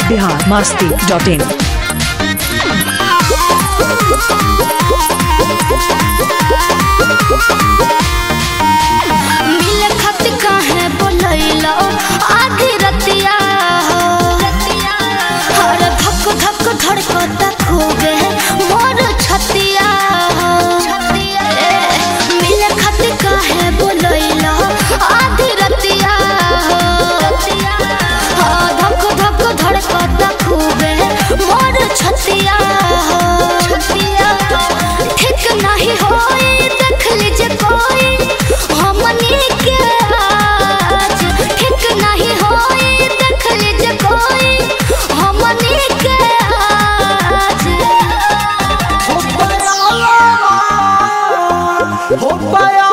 biharmasti.in। मिले खत काहे बोलैलो आधी रतिया हो हर धक धक धड़कता खूबे मोर छतिया हो मिले खत काहे बोलैलो आधी रतिया हो धक धक धड़कता खूबे मोर छतिया हो ठीक नहीं होई देख लीजिए कोई हमनी के आज ठीक नहीं होई देख लीजिए कोई हमनी के आज हो पाया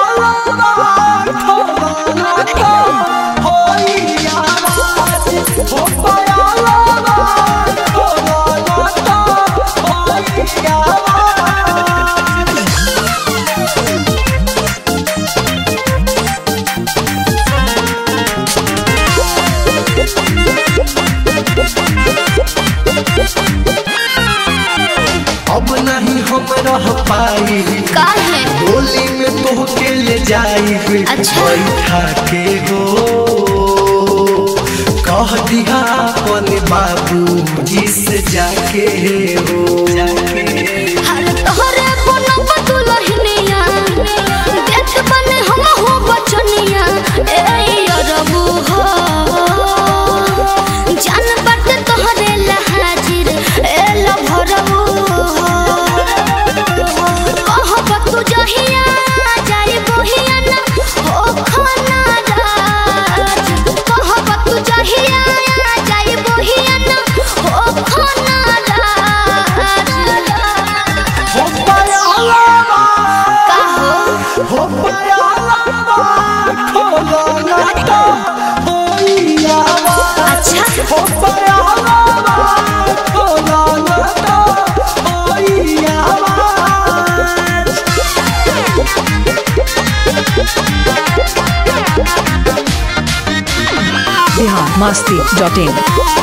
अब नहीं हम रह पाई काहे डोली में तो के ले जाई अच्छा। बैठा के हो कह दिया अपन बाबू जी से जाके हो हर तोहरे बनब दुल्हनिया देख बने हम हो बचनिया ए अरबू हो जान बट तोहरे लहाजिर ए लभरबू हो कहब तू जहिया जाई बहिया ना हो खाना राज कहब तू जहिया जाई बहिया ना हो खाना राज हो पाया कहो हो पाया खोलो ना तो होइया अच्छा हो पाया खोलो ना तो होइया biharmasti.in।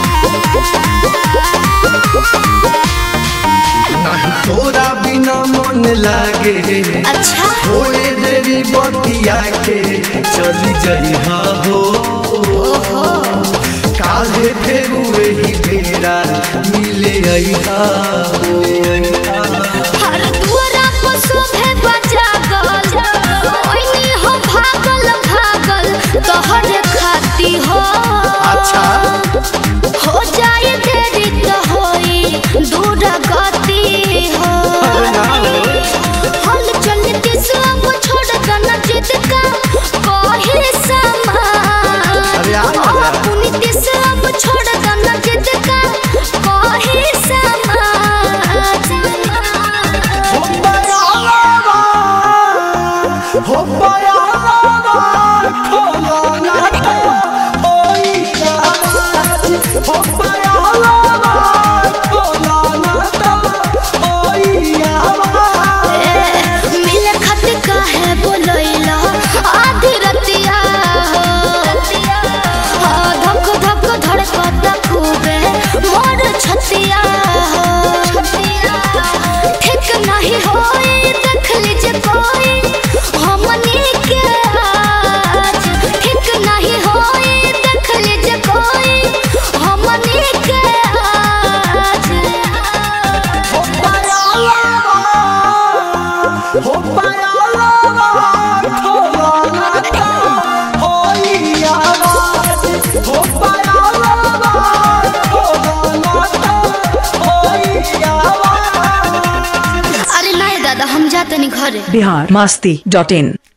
नहीं तोरा बिना मन लागे अच्छा थोड़े देरी बतिया के चली जइहा हो काले फिर वही बेरा मिले अइहा हो हर दुआरा पर शोभे बजा गल ओइनी हो भागल भागल तोहर खाती हो अच्छा हो जाए देरी तो होई दूर गति हो हल चलती सब छोड़ दना जिद का कोई समान अरे आ जा। अपनी सब छोड़ दना जिद का कोई समान हो पाया हो पाया खोलो ना तो होइया हो पाया खोलो ना तो होइया मिले खत काहे बोलैला आधी रतिया हो धक धक धड़कता खूबे मोर छतिया हो ठीक नहीं होई देख लीजिए कोई हमनी के आज ठीक नहीं होई देख लीजिए कोई हमनी के आज हो पाया हो पाया खोलो ना तो होइया हो पाया खोलो ना तो होइया अरे नहीं दादा हम जाते नहीं घरे biharmasti.in।